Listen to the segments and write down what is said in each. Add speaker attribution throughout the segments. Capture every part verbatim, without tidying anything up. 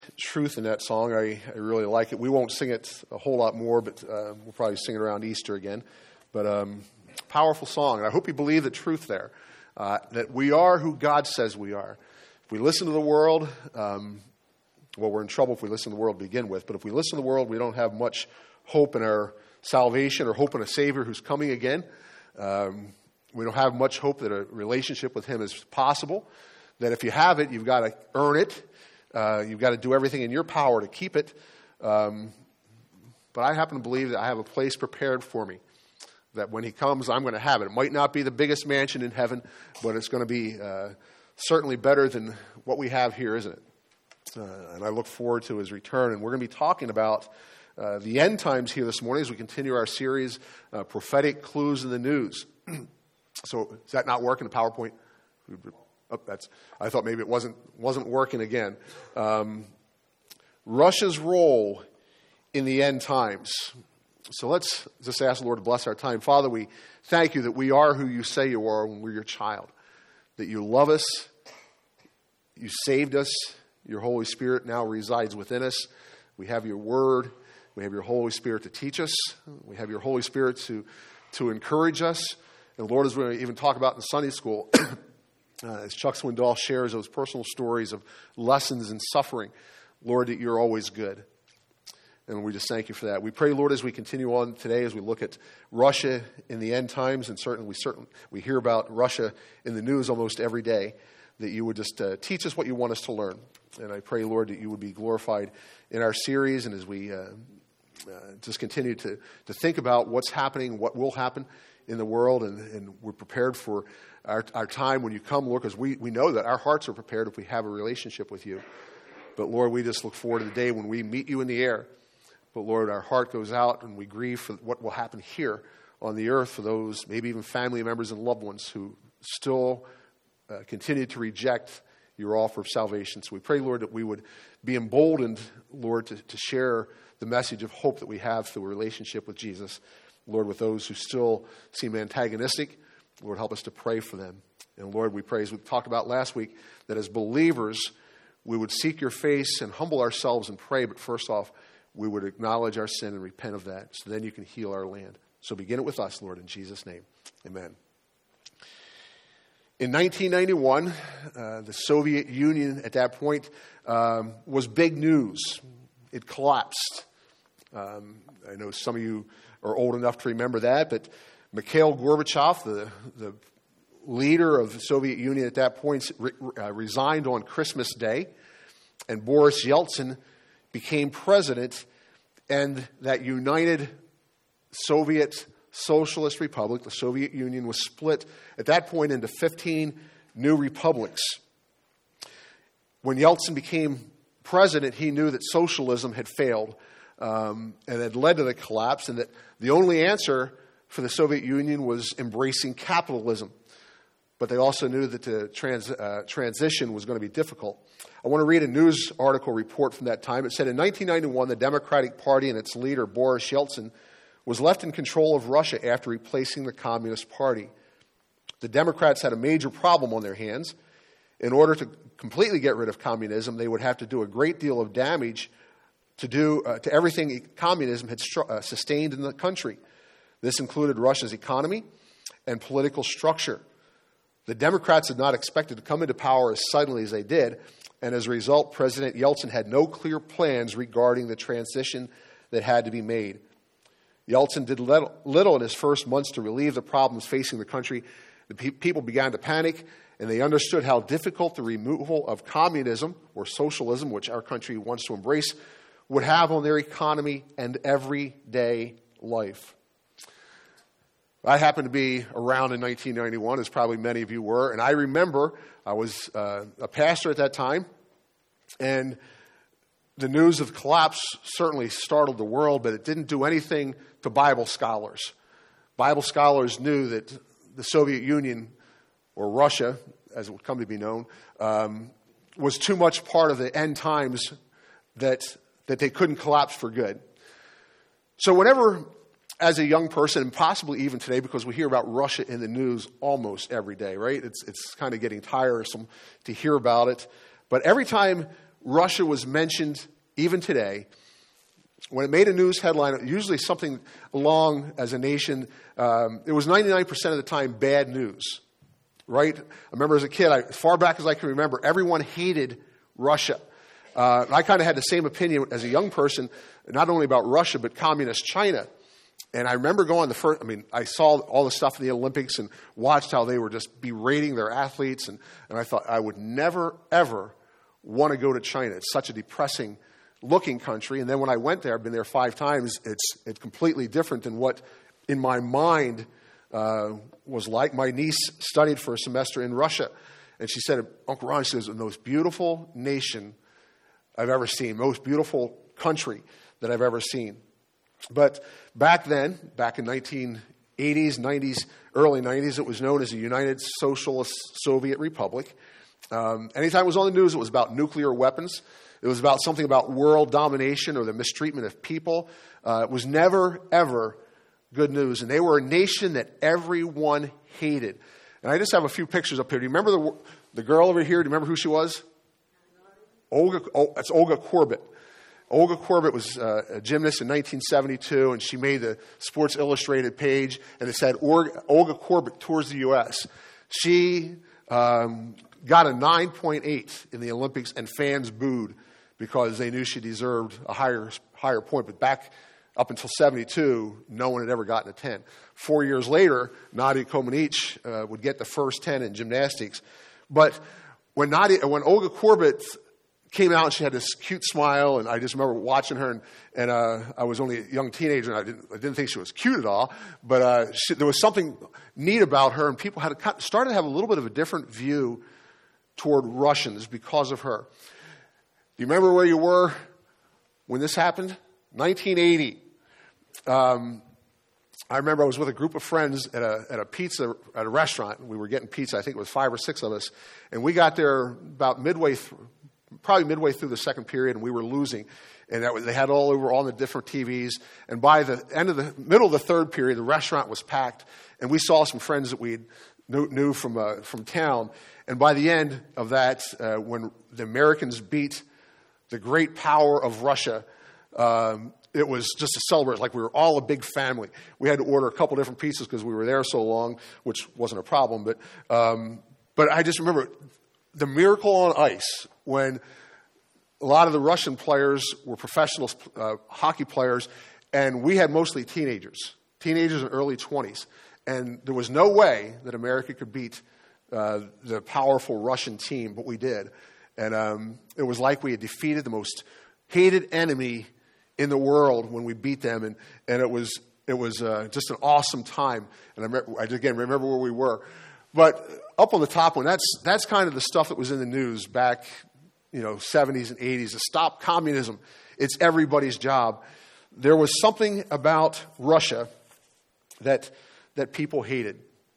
Speaker 1: truth in that song. I, I really like it. We won't sing it a whole lot more, but uh, we'll probably sing it around Easter again. But um, powerful song. And I hope you believe the truth there, uh, that we are who God says we are. If we listen to the world, um, well, we're in trouble if we listen to the world to begin with. But if we listen to the world, we don't have much hope in our salvation or hope in a Savior who's coming again. Um, we don't have much hope that a relationship with Him is possible. That if you have it, you've got to earn it. Uh, you've got to do everything in your power to keep it. Um, but I happen to believe that I have a place prepared for me, that when He comes, I'm going to have it. It might not be the biggest mansion in heaven, but it's going to be uh, certainly better than what we have here, isn't it? Uh, and I look forward to His return. And we're going to be talking about uh, the end times here this morning as we continue our series, uh, Prophetic Clues in the News. So is that not working, the PowerPoint? Oh, that's, I thought maybe it wasn't wasn't working again. Um, Russia's role in the end times. So let's just ask the Lord to bless our time. Father, we thank You that we are who You say You are when we're Your child. That You love us. You saved us. Your Holy Spirit now resides within us. We have Your Word. We have Your Holy Spirit to teach us. We have Your Holy Spirit to, to encourage us. And Lord, as we're going to even talk about in Sunday school, Uh, as Chuck Swindoll shares those personal stories of lessons and suffering, Lord, that You're always good. And we just thank You for that. We pray, Lord, as we continue on today, as we look at Russia in the end times, and certainly we certainly we hear about Russia in the news almost every day, that You would just uh, teach us what You want us to learn. And I pray, Lord, that You would be glorified in our series, and as we uh, uh, just continue to, to think about what's happening, what will happen in the world, and, and we're prepared for Our, our time when You come, Lord, because we, we know that our hearts are prepared if we have a relationship with You. But, Lord, we just look forward to the day when we meet You in the air. But, Lord, our heart goes out and we grieve for what will happen here on the earth for those, maybe even family members and loved ones who still uh, continue to reject Your offer of salvation. So we pray, Lord, that we would be emboldened, Lord, to, to share the message of hope that we have through a relationship with Jesus. Lord, with those who still seem antagonistic, Lord, help us to pray for them. And Lord, we pray, as we talked about last week, that as believers, we would seek Your face and humble ourselves and pray. But first off, we would acknowledge our sin and repent of that, so then You can heal our land. So begin it with us, Lord, in Jesus' name. Amen. In nineteen ninety-one, uh, the Soviet Union at that point um, was big news. It collapsed. Um, I know some of you are old enough to remember that, but Mikhail Gorbachev, the, the leader of the Soviet Union at that point, re, uh, resigned on Christmas Day, and Boris Yeltsin became president, and that united Soviet Socialist Republic, the Soviet Union, was split at that point into fifteen new republics. When Yeltsin became president, he knew that socialism had failed um, and had led to the collapse, and that the only answer for the Soviet Union was embracing capitalism. But they also knew that the trans, uh, transition was going to be difficult. I want to read a news article report from that time. It said, in nineteen ninety-one, the Democratic Party and its leader, Boris Yeltsin, was left in control of Russia after replacing the Communist Party. The Democrats had a major problem on their hands. In order to completely get rid of communism, they would have to do a great deal of damage to, do, uh, to everything communism had stru- uh, sustained in the country. This included Russia's economy and political structure. The Democrats had not expected to come into power as suddenly as they did, and as a result, President Yeltsin had no clear plans regarding the transition that had to be made. Yeltsin did little in his first months to relieve the problems facing the country. The pe- people began to panic, and they understood how difficult the removal of communism, or socialism, which our country wants to embrace, would have on their economy and everyday life. I happened to be around in nineteen ninety-one, as probably many of you were, and I remember I was uh, a pastor at that time, and the news of the collapse certainly startled the world, but it didn't do anything to Bible scholars. Bible scholars knew that the Soviet Union, or Russia, as it would come to be known, um, was too much part of the end times that, that they couldn't collapse for good. So whenever, as a young person, and possibly even today, because we hear about Russia in the news almost every day, right? It's, it's kind of getting tiresome to hear about it. But every time Russia was mentioned even today, when it made a news headline, usually something along as a nation, um, it was ninety-nine percent of the time bad news, right? I remember as a kid, I, as far back as I can remember, everyone hated Russia. Uh, I kind of had the same opinion as a young person, not only about Russia, but communist China. And I remember going the first, I mean, I saw all the stuff in the Olympics and watched how they were just berating their athletes. And, and I thought, I would never, ever want to go to China. It's such a depressing looking country. And then when I went there, I've been there five times, it's, it's completely different than what in my mind uh, was like. My niece studied for a semester in Russia. And she said, Uncle Ron, she says, the most beautiful nation I've ever seen, most beautiful country that I've ever seen. But back then, back in nineteen eighties, nineties, early nineties, it was known as the United Socialist Soviet Republic. Um, anytime it was on the news, it was about nuclear weapons. It was about something about world domination or the mistreatment of people. Uh, it was never, ever good news. And they were a nation that everyone hated. And I just have a few pictures up here. Do you remember the the girl over here? Do you remember who she was? Olga. Oh, that's Olga Korbut. Olga Korbut was uh, a gymnast in nineteen seventy-two, and she made the Sports Illustrated page, and it said, Olga Korbut tours the U S She um, got a nine point eight in the Olympics, and fans booed because they knew she deserved a higher higher point. But back up until seventy-two, no one had ever gotten a ten. Four years later, Nadia Comaneci uh, would get the first ten in gymnastics. But when Nadia, when Olga Korbut came out and she had this cute smile, and I just remember watching her, and, and uh, I was only a young teenager, and I didn't, I didn't think she was cute at all, but uh, she, there was something neat about her, and people had a, started to have a little bit of a different view toward Russians because of her. Do you remember where you were when this happened? nineteen eighty. Um, I remember I was with a group of friends at a, at a pizza, at a restaurant. We were getting pizza. I think it was five or six of us, and we got there about midway through, probably midway through the second period, and we were losing. And that was, they had all over all the different T Vs. And by the end of the middle of the third period, the restaurant was packed, and we saw some friends that we knew, knew from uh, from town. And by the end of that, uh, when the Americans beat the great power of Russia, um, it was just a celebration. Like we were all a big family. We had to order a couple different pizzas because we were there so long, which wasn't a problem. But um, but I just remember the miracle on ice when a lot of the Russian players were professional uh, hockey players, and we had mostly teenagers, teenagers in early twenties. And there was no way that America could beat uh, the powerful Russian team, but we did. And um, it was like we had defeated the most hated enemy in the world when we beat them. And, and it was it was uh, just an awesome time. And I, remember, I again remember where we were. But up on the top one, that's that's kind of the stuff that was in the news back, you know, seventies and eighties. To stop communism, it's everybody's job. There was something about Russia that that people hated,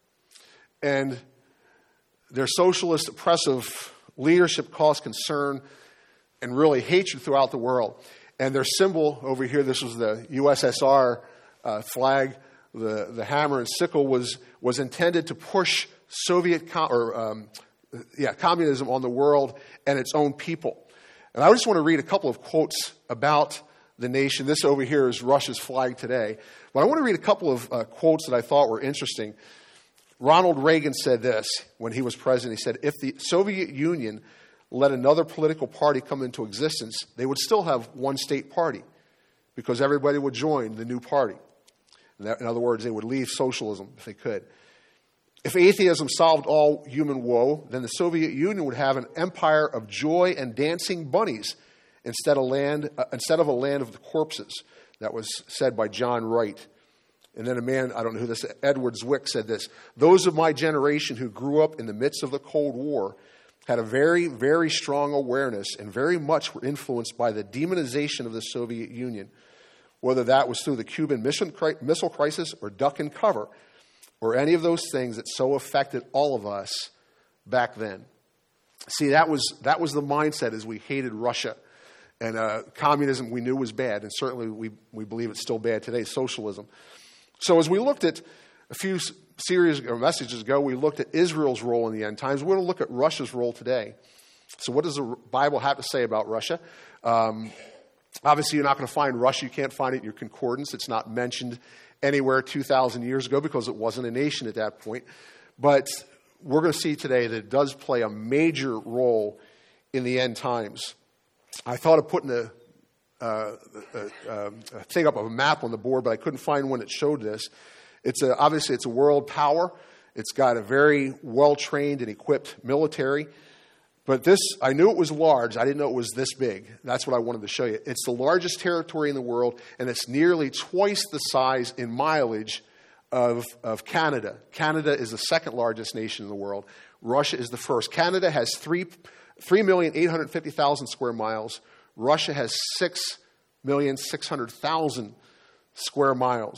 Speaker 1: and their socialist, oppressive leadership caused concern and really hatred throughout the world. And their symbol over here, this was the U S S R uh, flag. The the hammer and sickle was was intended to push Soviet com- or um, yeah communism on the world and its own people. And I just want to read a couple of quotes about the nation. This over here is Russia's flag today. But I want to read a couple of uh, quotes that I thought were interesting. Ronald Reagan said this when he was president. He said, if the Soviet Union let another political party come into existence, they would still have one state party because everybody would join the new party. In, that, in other words, they would leave socialism if they could. If atheism solved all human woe, then the Soviet Union would have an empire of joy and dancing bunnies instead of land uh, instead of a land of the corpses. That was said by John Wright. And then a man, I don't know who this is, Edward Zwick said this: those of my generation who grew up in the midst of the Cold War had a very, very strong awareness and very much were influenced by the demonization of the Soviet Union, whether that was through the Cuban Missile Crisis or duck and cover, or any of those things that so affected all of us back then. See, that was that was the mindset as we hated Russia. And uh, communism we knew was bad, and certainly we, we believe it's still bad today, socialism. So as we looked at a few series or messages ago, we looked at Israel's role in the end times. We're going to look at Russia's role today. So what does the Bible have to say about Russia? Um, obviously, you're not going to find Russia. You can't find it in your concordance. It's not mentioned anywhere two thousand years ago because it wasn't a nation at that point. But we're going to see today that it does play a major role in the end times. I thought of putting a, uh, a, a thing up of a map on the board, but I couldn't find one that showed this. It's a, obviously, it's a world power. It's got a very well-trained and equipped military. But this, I knew it was large. I didn't know it was this big. That's what I wanted to show you. It's the largest territory in the world, and it's nearly twice the size in mileage of, of Canada. Canada is the second largest nation in the world. Russia is the first. Canada has three, three million eight hundred fifty thousand square miles. Russia has six million six hundred thousand square miles.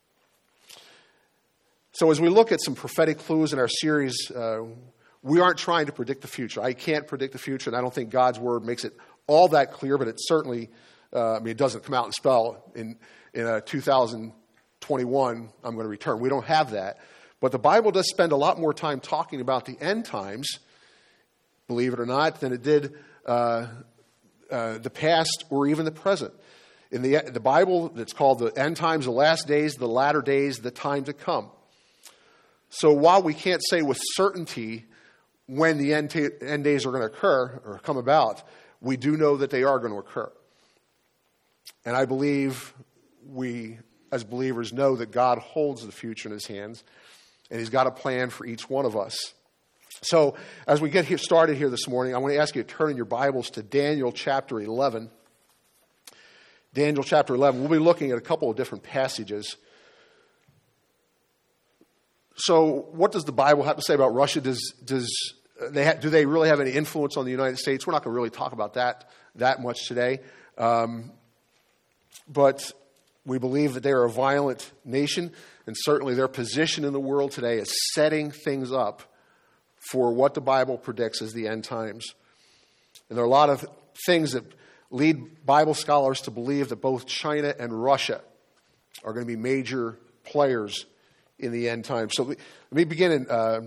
Speaker 1: So as we look at some prophetic clues in our series, uh, we aren't trying to predict the future. I can't predict the future, and I don't think God's word makes it all that clear, but it certainly, uh, I mean, it doesn't come out and spell in, in uh, two thousand twenty-one, I'm going to return. We don't have that. But the Bible does spend a lot more time talking about the end times, believe it or not, than it did uh, uh, the past or even the present. In the, the Bible, it's called the end times, the last days, the latter days, the time to come. So while we can't say with certainty when the end, t- end days are going to occur or come about, we do know that they are going to occur. And I believe we, as believers, know that God holds the future in his hands, and he's got a plan for each one of us. So as we get here, started here this morning, I want to ask you to turn in your Bibles to Daniel chapter eleven. Daniel chapter eleven. We'll be looking at a couple of different passages. So what does the Bible have to say about Russia? Does does they ha- do they really have any influence on the United States? We're not going to really talk about that that much today. Um, but we believe that they are a violent nation, and certainly their position in the world today is setting things up for what the Bible predicts as the end times. And there are a lot of things that lead Bible scholars to believe that both China and Russia are going to be major players in the end times. So let me begin in uh,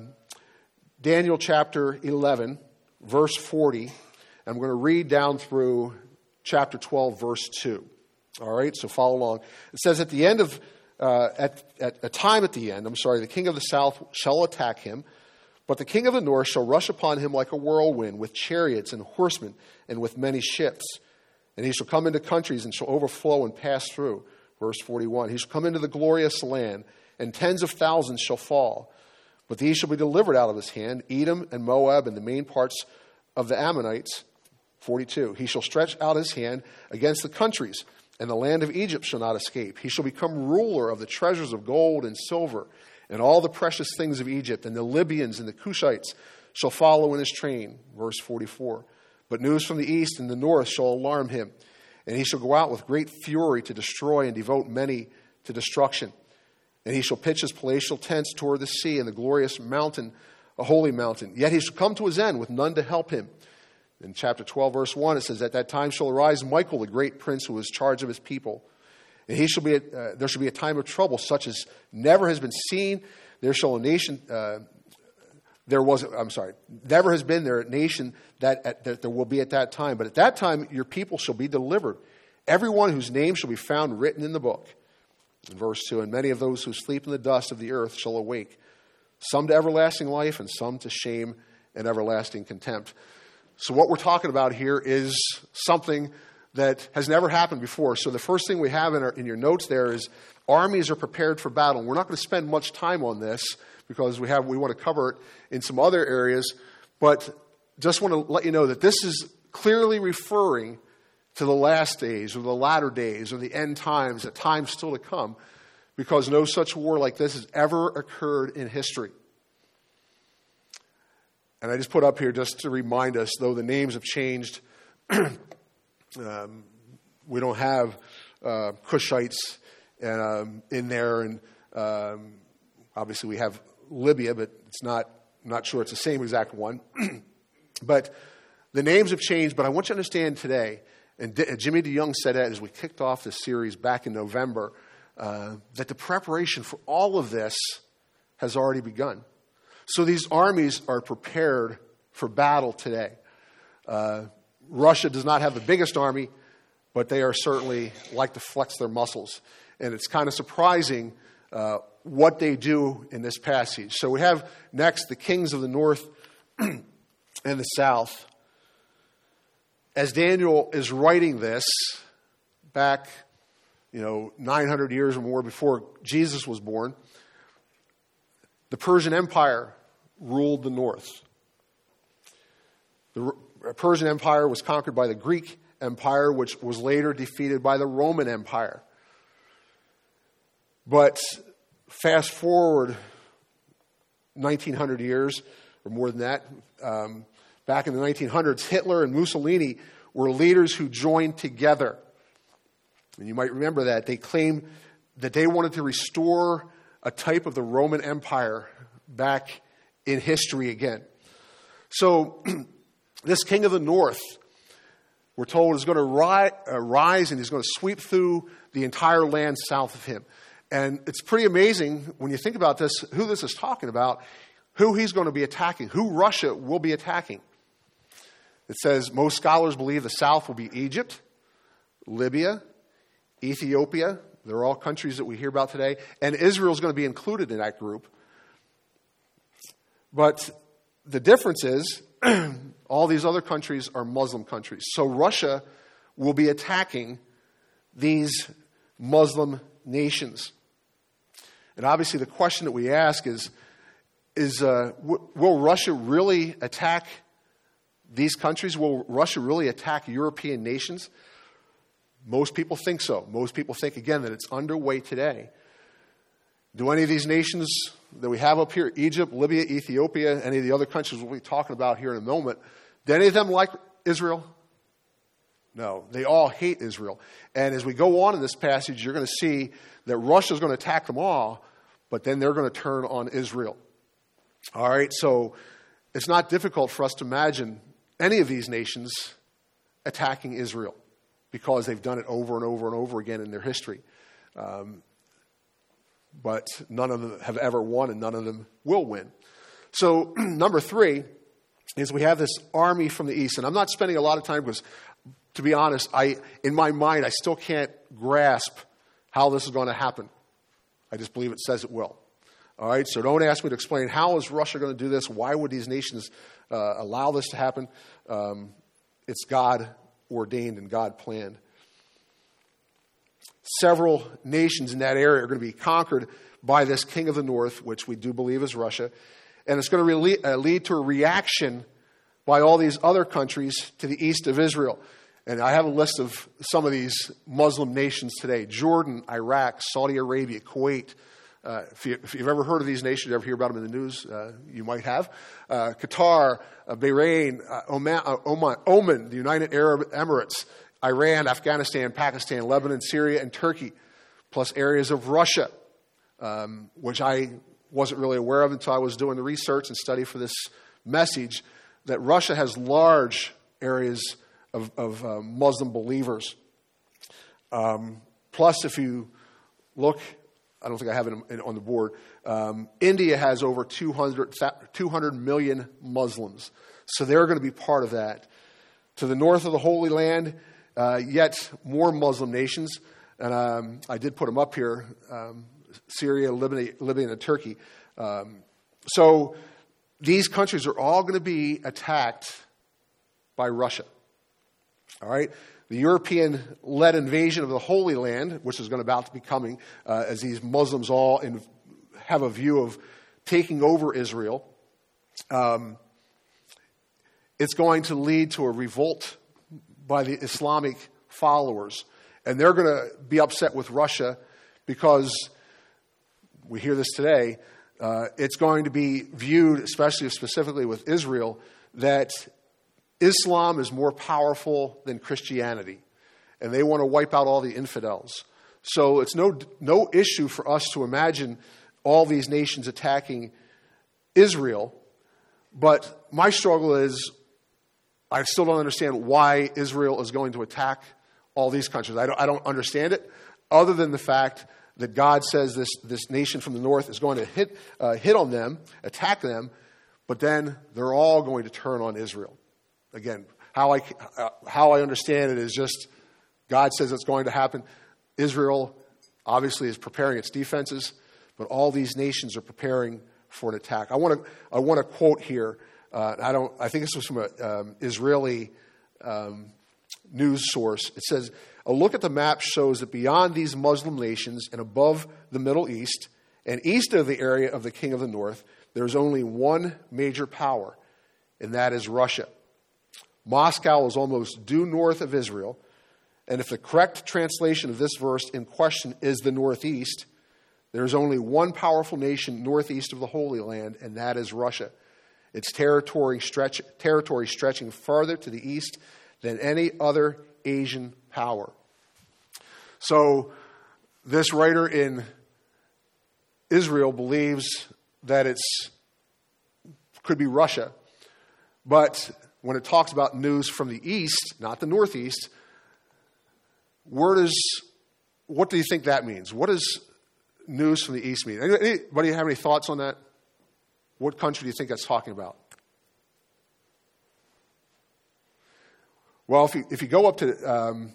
Speaker 1: Daniel chapter eleven, verse forty. I'm going to read down through chapter twelve, verse two. All right, so follow along. It says, at the end of, uh, at, at a time at the end, I'm sorry, the king of the south shall attack him, but the king of the north shall rush upon him like a whirlwind, with chariots and horsemen, and with many ships. And he shall come into countries and shall overflow and pass through. Verse forty-one, he shall come into the glorious land, and tens of thousands shall fall. But these shall be delivered out of his hand, Edom and Moab and the main parts of the Ammonites. forty-two, he shall stretch out his hand against the countries, and the land of Egypt shall not escape. He shall become ruler of the treasures of gold and silver, and all the precious things of Egypt, and the Libyans and the Cushites shall follow in his train. Verse forty-four, but news from the east and the north shall alarm him, and he shall go out with great fury to destroy and devote many to destruction. And he shall pitch his palatial tents toward the sea and the glorious mountain, a holy mountain. Yet he shall come to his end with none to help him. In chapter twelve, verse one, it says, at that time shall arise Michael, the great prince who is charge of his people. And he shall be a, uh, there shall be a time of trouble such as never has been seen. There shall a nation, uh, there was, I'm sorry, never has been there a nation that, at, that there will be at that time. But at that time your people shall be delivered, everyone whose name shall be found written in the book. In verse two, and many of those who sleep in the dust of the earth shall awake, some to everlasting life and some to shame and everlasting contempt. So what we're talking about here is something that has never happened before. So the first thing we have in, our, in your notes there is armies are prepared for battle. We're not going to spend much time on this because we have we want to cover it in some other areas, but just want to let you know that this is clearly referring to the last days or the latter days or the end times, a time still to come, because no such war like this has ever occurred in history. And I just put up here just to remind us, though the names have changed, um, we don't have uh, Cushites and, um, in there, and um, obviously we have Libya, but it's not, I'm not sure it's the same exact one. But the names have changed, but I want you to understand today, and D- Jimmy DeYoung said that as we kicked off this series back in November, uh, that the preparation for all of this has already begun. So these armies are prepared for battle today. Uh, Russia does not have the biggest army, but they are certainly like to flex their muscles. And it's kind of surprising uh, what they do in this passage. So we have next the kings of the north and the south. As Daniel is writing this back, you know, nine hundred years or more before Jesus was born, the Persian Empire ruled the north. The Persian Empire was conquered by the Greek Empire, which was later defeated by the Roman Empire. But fast forward nineteen hundred years, or more than that, um, back in the nineteen hundreds, Hitler and Mussolini were leaders who joined together. And you might remember that. They claimed that they wanted to restore a type of the Roman Empire back in history again. So this king of the north, we're told, is going to ri- uh, rise and he's going to sweep through the entire land south of him. And it's pretty amazing when you think about this, who this is talking about, who he's going to be attacking, who Russia will be attacking. It says most scholars believe the south will be Egypt, Libya, Ethiopia. They're all countries that we hear about today. And Israel is going to be included in that group. But the difference is all these other countries are Muslim countries. So Russia will be attacking these Muslim nations. And obviously the question that we ask is, is uh, w- will Russia really attack these countries? Will Russia really attack European nations? Most people think so. Most people think, again, that it's underway today. Do any of these nations that we have up here, Egypt, Libya, Ethiopia, any of the other countries we'll be talking about here in a moment, do any of them like Israel? No, they all hate Israel. And as we go on in this passage, you're going to see that Russia is going to attack them all, but then they're going to turn on Israel. All right, so it's not difficult for us to imagine any of these nations attacking Israel because they've done it over and over and over again in their history. Um, but none of them have ever won, and none of them will win. So number three is we have this army from the east. And I'm not spending a lot of time because, to be honest, I in my mind, I still can't grasp how this is going to happen. I just believe it says it will. All right, so don't ask me to explain how is Russia going to do this? Why would these nations uh, allow this to happen? Um, it's God ordained and God planned. Several nations in that area are going to be conquered by this king of the north, which we do believe is Russia. And it's going to re- uh, lead to a reaction by all these other countries to the east of Israel. And I have a list of some of these Muslim nations today: Jordan, Iraq, Saudi Arabia, Kuwait. Uh, if, you, if you've ever heard of these nations, you ever hear about them in the news, uh, you might have. Uh, Qatar, uh, Bahrain, uh, Oman, uh, Oman, Oman, the United Arab Emirates, Iran, Afghanistan, Pakistan, Lebanon, Syria, and Turkey, plus areas of Russia, um, which I wasn't really aware of until I was doing the research and study for this message, that Russia has large areas of, of uh, Muslim believers. Um, plus, if you look, I don't think I have it in, on the board, um, India has over two hundred, two hundred million Muslims. So they're going to be part of that. To the north of the Holy Land, uh, yet more Muslim nations. And um, I did put them up here, um, Syria, Libya, Libya, and Turkey. Um, so these countries are all going to be attacked by Russia. All right? The European-led invasion of the Holy Land, which is going to about to be coming, uh, as these Muslims all in, have a view of taking over Israel, um, it's going to lead to a revolt by the Islamic followers. And they're going to be upset with Russia because, we hear this today, uh, it's going to be viewed, especially specifically with Israel, that Islam is more powerful than Christianity, and they want to wipe out all the infidels. So it's no no issue for us to imagine all these nations attacking Israel, but my struggle is I still don't understand why Israel is going to attack all these countries. I don't, I don't understand it, other than the fact that God says this, this nation from the north is going to hit uh, hit on them, attack them, but then they're all going to turn on Israel. Again, how I, uh, how I understand it is just God says it's going to happen. Israel obviously is preparing its defenses, but all these nations are preparing for an attack. I want to I want to quote here. Uh, I don't. I think this was from an um, Israeli um, news source. It says, "A look at the map shows that beyond these Muslim nations and above the Middle East and east of the area of the King of the North, there is only one major power, and that is Russia. Moscow is almost due north of Israel, and if the correct translation of this verse in question is the Northeast, there is only one powerful nation northeast of the Holy Land, and that is Russia. Its territory, stretch, territory stretching farther to the east than any other Asian power." So this writer in Israel believes that it's could be Russia, but when it talks about news from the east, not the northeast, where does what do you think that means? What does news from the east mean? Anybody have any thoughts on that? What country do you think that's talking about? Well, if you, if you go up to um,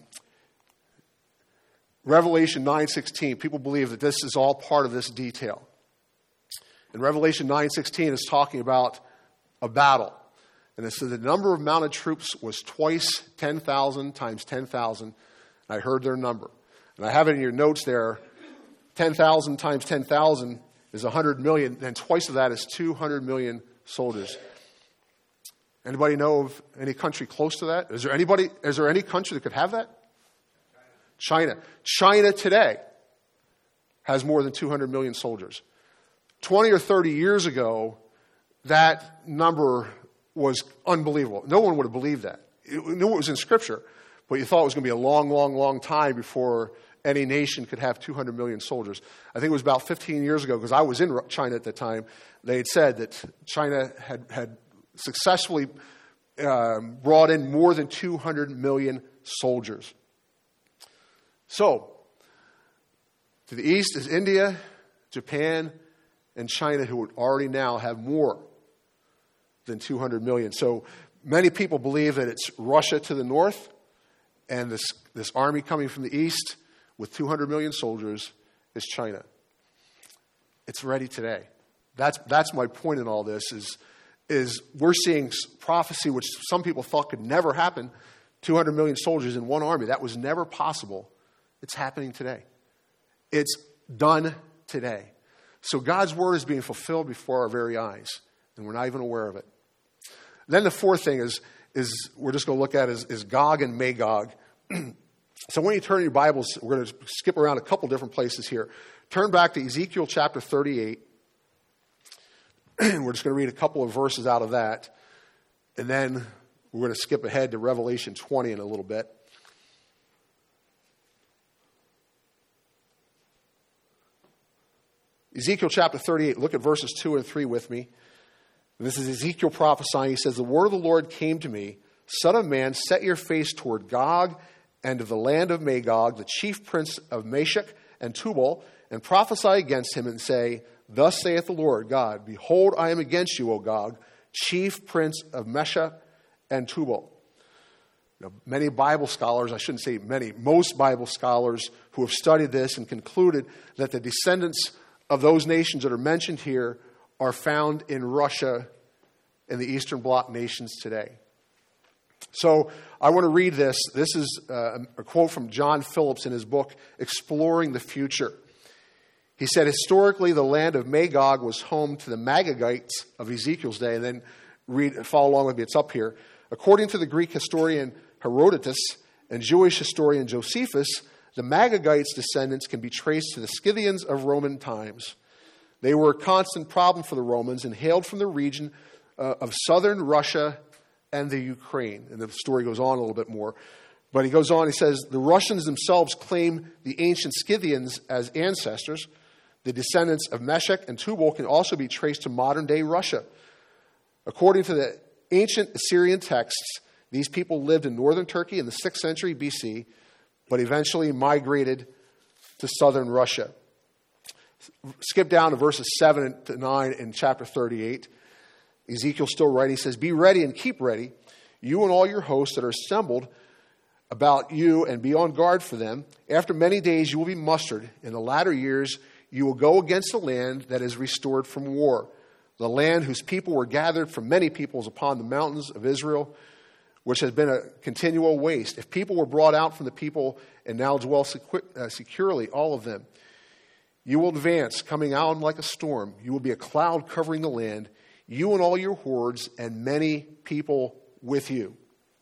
Speaker 1: Revelation nine sixteen, people believe that this is all part of this detail. And Revelation nine sixteen is talking about a battle. And it said the number of mounted troops was twice ten thousand times ten thousand. I heard their number. And I have it in your notes there. ten thousand times ten thousand is one hundred million. And twice of that is two hundred million soldiers. Anybody know of any country close to that? Is there anybody? Is there any country that could have that? China. China today has more than two hundred million soldiers. twenty or thirty years ago, that number was unbelievable. No one would have believed that. You knew it was in Scripture, but you thought it was going to be a long, long, long time before any nation could have two hundred million soldiers. I think it was about fifteen years ago, because I was in China at the time, they had said that China had, had successfully um, brought in more than two hundred million soldiers. So, to the east is India, Japan, and China, who would already now have more than two hundred million. So many people believe that it's Russia to the north, and this, this army coming from the east with two hundred million soldiers is China. It's ready today. That's, that's my point in all this, is, is we're seeing prophecy, which some people thought could never happen, two hundred million soldiers in one army. That was never possible. It's happening today. It's done today. So God's word is being fulfilled before our very eyes, and we're not even aware of it. Then the fourth thing is, is we're just going to look at is, is Gog and Magog. So when you turn your Bibles, we're going to skip around a couple different places here. Turn back to Ezekiel chapter thirty-eight. We're just going to read a couple of verses out of that. And then we're going to skip ahead to Revelation twenty in a little bit. Ezekiel chapter thirty-eight, look at verses two and three with me. This is Ezekiel prophesying. He says, "The word of the Lord came to me, Son of man, set your face toward Gog and to the land of Magog, the chief prince of Meshech and Tubal, and prophesy against him and say, Thus saith the Lord God, Behold, I am against you, O Gog, chief prince of Meshech and Tubal." Now, many Bible scholars, I shouldn't say many, most Bible scholars who have studied this and concluded that the descendants of those nations that are mentioned here are found in Russia and the Eastern Bloc nations today. So I want to read this. This is uh, a quote from John Phillips in his book, Exploring the Future. He said, historically, the land of Magog was home to the Magagites of Ezekiel's day. And then read, follow along with me. It's up here. According to the Greek historian Herodotus and Jewish historian Josephus, the Magagites' descendants can be traced to the Scythians of Roman times. They were a constant problem for the Romans and hailed from the region uh, of southern Russia and the Ukraine. And the story goes on a little bit more. But he goes on, he says, the Russians themselves claim the ancient Scythians as ancestors. The descendants of Meshech and Tubal can also be traced to modern-day Russia. According to the ancient Assyrian texts, these people lived in northern Turkey in the sixth century B C, but eventually migrated to southern Russia. Skip down to verses seven to nine in chapter thirty-eight. Ezekiel's still writing. He says, Be ready and keep ready. you and all your hosts that are assembled about you, and be on guard for them. After many days you will be mustered. In the latter years you will go against the land that is restored from war, the land whose people were gathered from many peoples upon the mountains of Israel, which has been a continual waste. If people were brought out from the people and now dwell securely, all of them, you will advance, coming out like a storm. You will be a cloud covering the land, you and all your hordes, and many people with you.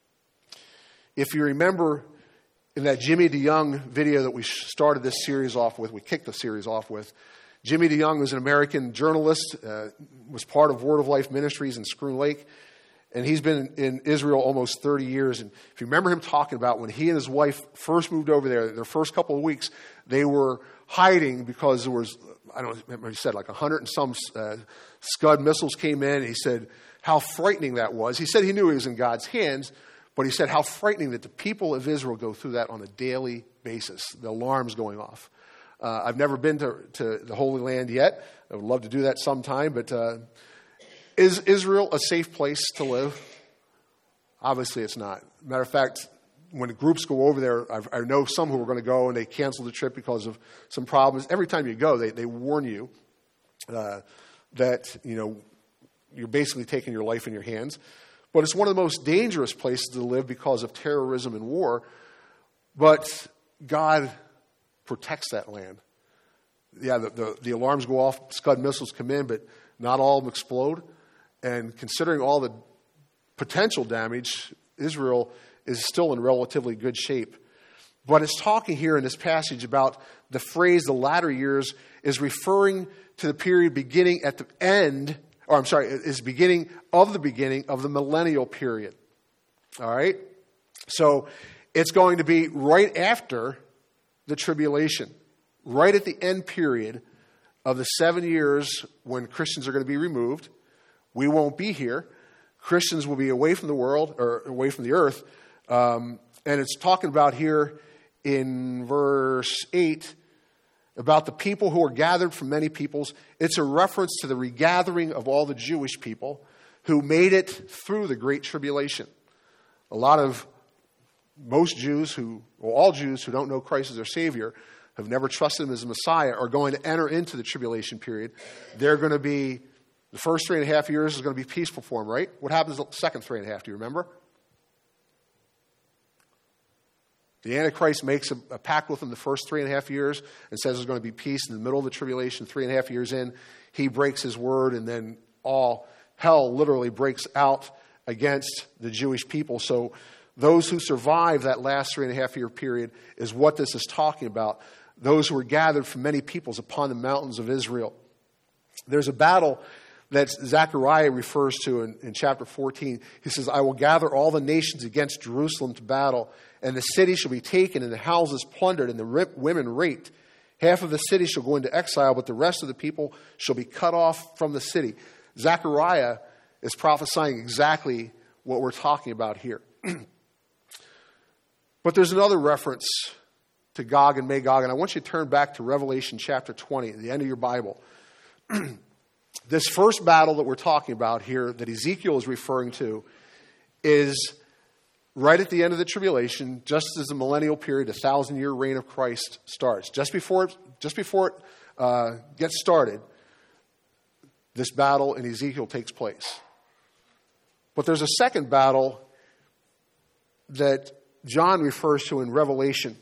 Speaker 1: If you remember in that Jimmy DeYoung video that we started this series off with, we kicked the series off with, Jimmy DeYoung was an American journalist, uh, was part of Word of Life Ministries in Scroon Lake, and he's been in Israel almost thirty years. And if you remember him talking about when he and his wife first moved over there, their first couple of weeks, they were hiding because there was, I don't remember, he said like a hundred and some uh, Scud missiles came in. He said how frightening that was. He said he knew he was in God's hands, but he said how frightening that the people of Israel go through that on a daily basis, the alarms going off. Uh, I've never been to, to the Holy Land yet. I would love to do that sometime, but uh, is Israel a safe place to live? Obviously it's not. Matter of fact, when groups go over there, I've, I know some who are going to go and they cancel the trip because of some problems. Every time you go, they, they warn you uh, that, you know, you're basically taking your life in your hands. But it's one of the most dangerous places to live because of terrorism and war. But God protects that land. Yeah, the, the, the alarms go off, Scud missiles come in, but not all of them explode. And considering all the potential damage, Israel is still in relatively good shape. But it's talking here in this passage about the phrase, the latter years, is referring to the period beginning at the end, or I'm sorry, is beginning of the beginning of the millennial period. All right? So it's going to be right after the tribulation, right at the end period of the seven years when Christians are going to be removed. We won't be here. Christians will be away from the world, or away from the earth. Um, and it's talking about here in verse eight about the people who are gathered from many peoples. It's a reference to the regathering of all the Jewish people who made it through the Great Tribulation. A lot of, most Jews who, well, all Jews who don't know Christ as their Savior, have never trusted Him as a Messiah, are going to enter into the tribulation period. They're going to be, the first three and a half years is going to be peaceful for them, right? What happens the second three and a half? Do you remember? The Antichrist makes a, a pact with them the first three and a half years and says there's going to be peace in the middle of the tribulation. Three and a half years in, he breaks his word, and then all hell literally breaks out against the Jewish people. So those who survive that last three and a half year period is what this is talking about. Those who were gathered from many peoples upon the mountains of Israel. There's a battle that Zechariah refers to in, in chapter fourteen. He says, I will gather all the nations against Jerusalem to battle, and the city shall be taken, and the houses plundered, and the rip, women raped. Half of the city shall go into exile, but the rest of the people shall be cut off from the city. Zechariah is prophesying exactly what we're talking about here. But there's another reference to Gog and Magog, and I want you to turn back to Revelation chapter twenty, at the end of your Bible. This first battle that we're talking about here, that Ezekiel is referring to, is right at the end of the tribulation, just as the millennial period, the thousand-year reign of Christ starts. Just before it, just before it uh, gets started, this battle in Ezekiel takes place. But there's a second battle that John refers to in Revelation,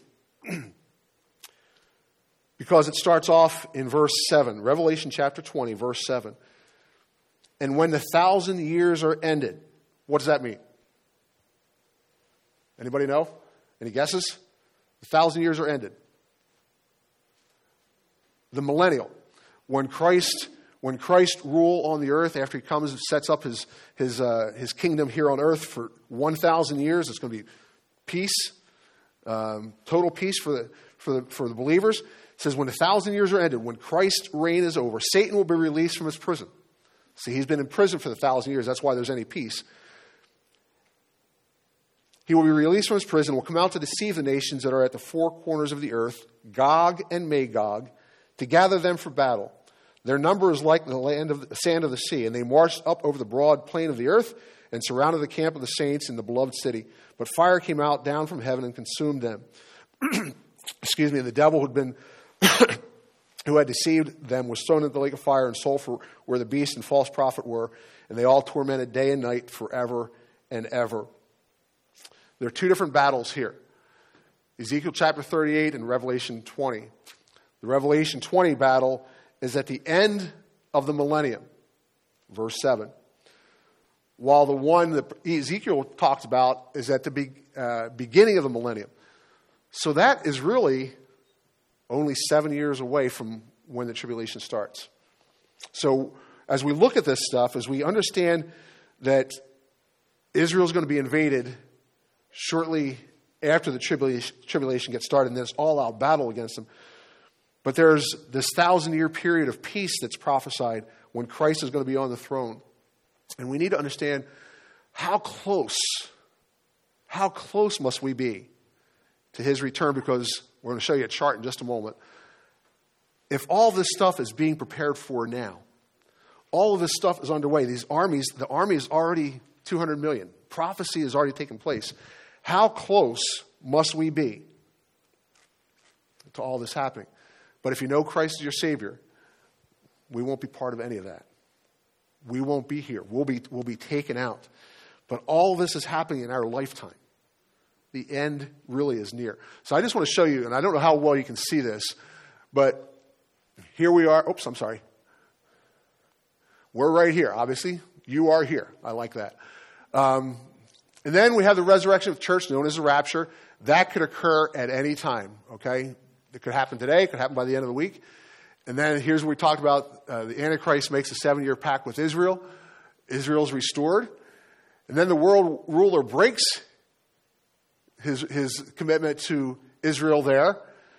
Speaker 1: because it starts off in verse seven, Revelation chapter twenty, verse seven. And when the thousand years are ended, what does that mean? Anybody know? Any guesses? The thousand years are ended. The millennial. When Christ, when Christ rule on the earth after He comes and sets up His His uh, His kingdom here on earth for one thousand years, it's going to be peace, um, total peace for the for the for the believers. It says when the thousand years are ended, when Christ's reign is over, Satan will be released from his prison. See, he's been in prison for the thousand years. That's why there's any peace. He will be released from his prison, will come out to deceive the nations that are at the four corners of the earth, Gog and Magog, to gather them for battle. Their number is like the land of the sand of the sea, and they marched up over the broad plain of the earth and surrounded the camp of the saints in the beloved city. But fire came out down from heaven and consumed them. Excuse me, and the devil who had been who had deceived them was thrown into the lake of fire and sulfur where the beast and false prophet were, and they all tormented day and night forever and ever. There are two different battles here. Ezekiel chapter thirty-eight and Revelation twenty. The Revelation twenty battle is at the end of the millennium, verse seven. While the one that Ezekiel talks about is at the be, uh, beginning of the millennium. So that is really only seven years away from when the tribulation starts. So as we look at this stuff, as we understand that Israel is going to be invaded shortly after the tribulation, tribulation gets started, and there's all-out battle against them. But there's this thousand-year period of peace that's prophesied when Christ is going to be on the throne. And we need to understand how close, how close must we be to his return, because we're going to show you a chart in just a moment. If all this stuff is being prepared for now, all of this stuff is underway, these armies, the army is already two hundred million. Prophecy has already taken place. How close must we be to all this happening? But if you know Christ as your Savior, we won't be part of any of that. We won't be here. We'll be, we'll be taken out. But all this is happening in our lifetime. The end really is near. So I just want to show you, and I don't know how well you can see this, but here we are. Oops, I'm sorry. We're right here, obviously. You are here. I like that. Um, and then we have the resurrection of the church, known as the rapture. That could occur at any time, okay? It could happen today. It could happen by the end of the week. And then here's what we talked about. Uh, the Antichrist makes a seven-year pact with Israel. Israel's restored. And then the world ruler breaks his, his commitment to Israel there.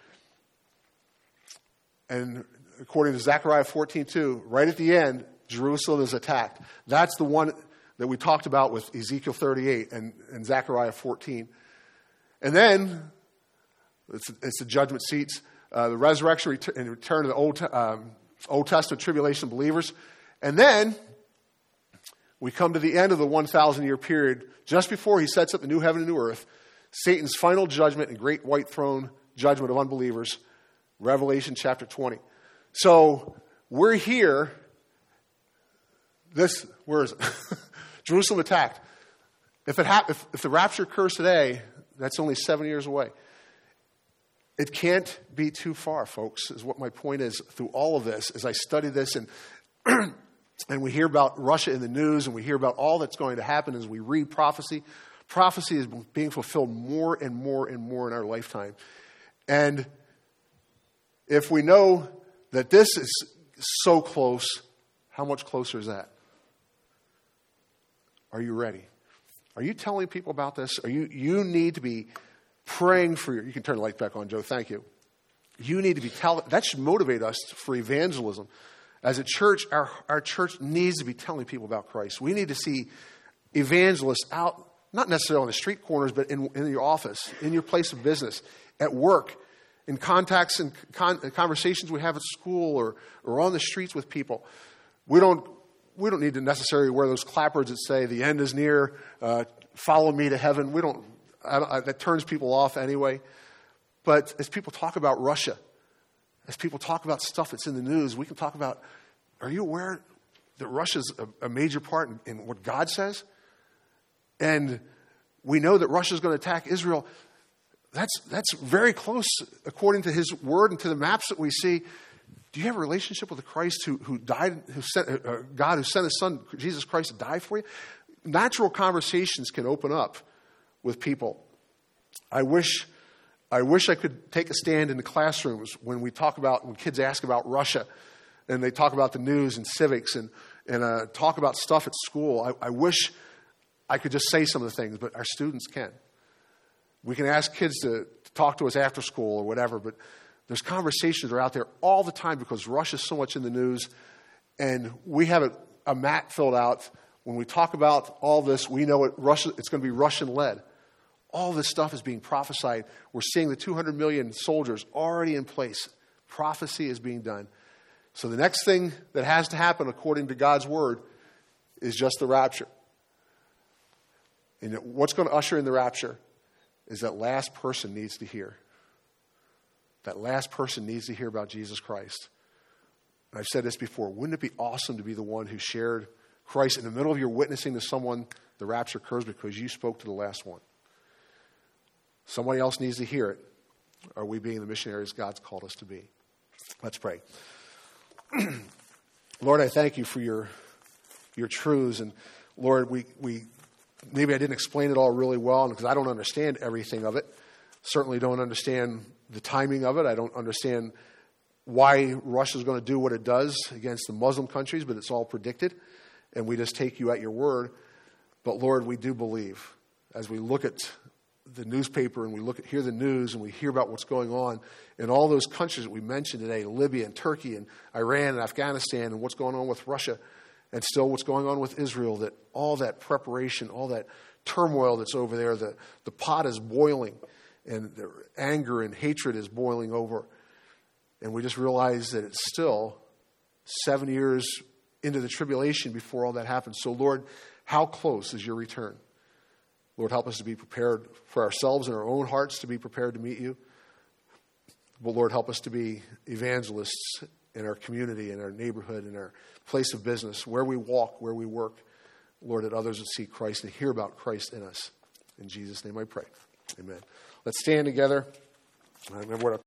Speaker 1: And according to Zechariah fourteen two, right at the end, Jerusalem is attacked. That's the one that we talked about with Ezekiel thirty-eight and, and Zechariah fourteen. And then it's, it's the judgment seats. Uh, the resurrection and return of the Old, um, Old Testament tribulation believers. And then we come to the end of the one thousand year period, just before he sets up the new heaven and new earth, Satan's final judgment and great white throne judgment of unbelievers, Revelation chapter twenty. So we're here. This, where is it? Jerusalem attacked. If, it hap- if, if the rapture occurs today, that's only seven years away. It can't be too far, folks, is what my point is through all of this. As I study this and and we hear about Russia in the news and we hear about all that's going to happen as we read prophecy, prophecy is being fulfilled more and more and more in our lifetime. And if we know that this is so close, how much closer is that? Are you ready? Are you telling people about this? Are you, you need to be praying for your, you can turn the light back on, Joe, thank you. You need to be telling, that should motivate us for evangelism. As a church, our, our church needs to be telling people about Christ. We need to see evangelists out, not necessarily on the street corners, but in, in your office, in your place of business, at work, in contacts and con, conversations we have at school or, or on the streets with people. We don't, we don't need to necessarily wear those clapboards that say, the end is near, uh, follow me to heaven. We don't, I don't I, that turns people off anyway. But as people talk about Russia, as people talk about stuff that's in the news, we can talk about, are you aware that Russia's a, a major part in, in what God says? And we know that Russia's going to attack Israel. That's, that's very close according to his word and to the maps that we see. Do you have a relationship with the Christ who, who died, who sent, uh, God who sent his son, Jesus Christ, to die for you? Natural conversations can open up with people. I wish... I wish I could take a stand in the classrooms when we talk about, when kids ask about Russia and they talk about the news and civics and, and uh, talk about stuff at school. I, I wish I could just say some of the things, but our students can. We can ask kids to, to talk to us after school or whatever, but there's conversations that are out there all the time because Russia's so much in the news, and we have a, a map filled out. When we talk about all this, we know it, Russia, it's going to be Russian-led. All this stuff is being prophesied. We're seeing the two hundred million soldiers already in place. Prophecy is being done. So the next thing that has to happen according to God's word is just the rapture. And what's going to usher in the rapture is that last person needs to hear. That last person needs to hear about Jesus Christ. And I've said this before. Wouldn't it be awesome to be the one who shared Christ in the middle of your witnessing to someone? The rapture occurs because you spoke to the last one. Somebody else needs to hear it. Are we being the missionaries God's called us to be? Let's pray. Lord, I thank you for your your truths. And Lord, we, we maybe I didn't explain it all really well because I don't understand everything of it. Certainly don't understand the timing of it. I don't understand why Russia's going to do what it does against the Muslim countries, but it's all predicted. And we just take you at your word. But Lord, we do believe as we look at the newspaper and we look at hear the news and we hear about what's going on in all those countries that we mentioned today, Libya and Turkey and Iran and Afghanistan, and what's going on with Russia and still what's going on with Israel, that all that preparation, all that turmoil that's over there, the, the pot is boiling and the anger and hatred is boiling over. And we just realize that it's still seven years into the tribulation before all that happens. So Lord, how close is your return? Lord, help us to be prepared for ourselves and our own hearts to be prepared to meet you. But Lord, help us to be evangelists in our community, in our neighborhood, in our place of business, where we walk, where we work. Lord, that others would see Christ and hear about Christ in us. In Jesus' name I pray. Amen. Let's stand together. I remember what